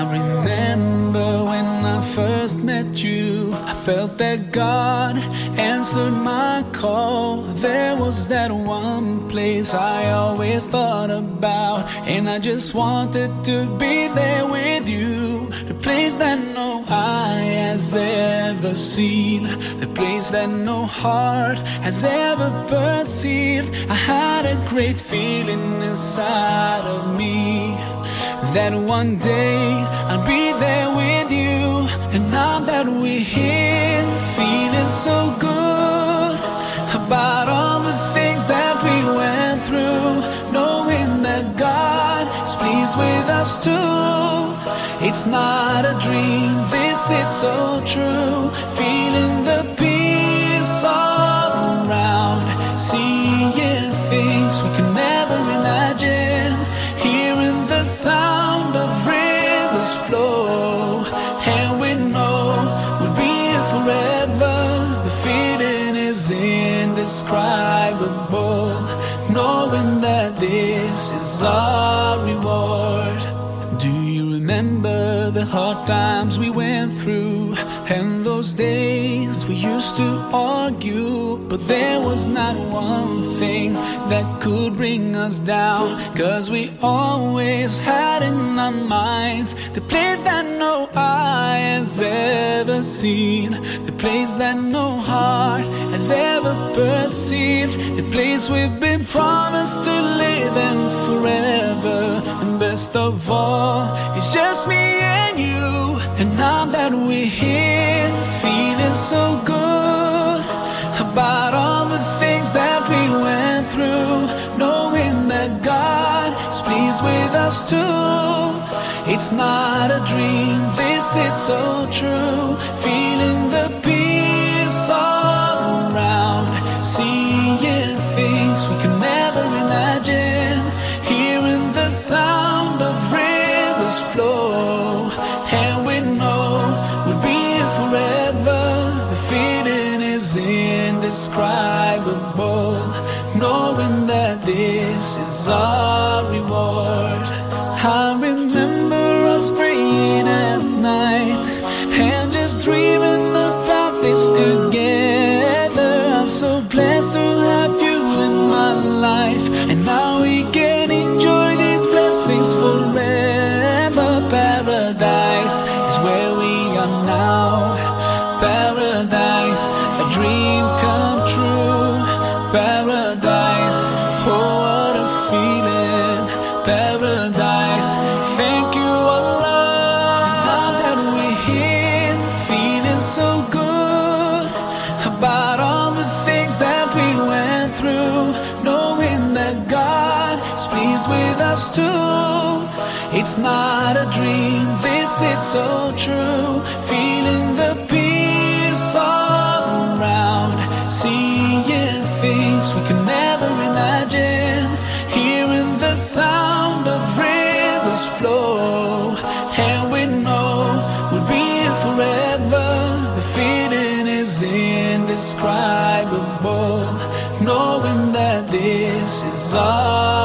remember when I first met you, I felt that God answered my call. There was that one place I always thought about, and I just wanted to be there with you. The place that no eye has ever seen, the place that no heart has ever perceived. I had a great feeling inside of me that one day I'll be there with you. And now that we're here, feeling so good about all the things that we went through, knowing that God is pleased with us too. It's not a dream, this is so true. Feeling the peace all around, seeing things we could never imagine, hearing the sound of rivers flow, and we know we'll be here forever. The feeling is indescribable, knowing that this is our reward. Do you remember the hard times we went through, and those days we used to argue, but there was not one thing that could bring us down, 'cause we always had in our minds the place that no eye has ever seen, the place that no heart has ever perceived, the place we've been promised to live in forever. And best of all, it's just me and you. And now that we're here, feeling so good about all the things that we went through, knowing that God is pleased with us too. It's not a dream, this is so true. Feeling the peace all around, seeing things we could never imagine, hearing the sound of rivers flow, and we know we'll be here forever. The feeling is indescribable, knowing that this is our reward. I remember us praying at night and just dreaming about this together. I'm so blessed to have you in my life, and now we can enjoy these blessings forever. Paradise is where we are now. Paradise, a dream come true. Paradise, oh what a feeling. Paradise, thank you Allah. Now that we're here, feeling so good about all the things that we went through, knowing that God is pleased with us too. It's not a dream, this is so true. Feeling the peace all around, seeing things we could never imagine, hearing the sound of rivers flow, and we know we'll be here forever. The feeling is indescribable, knowing that this is our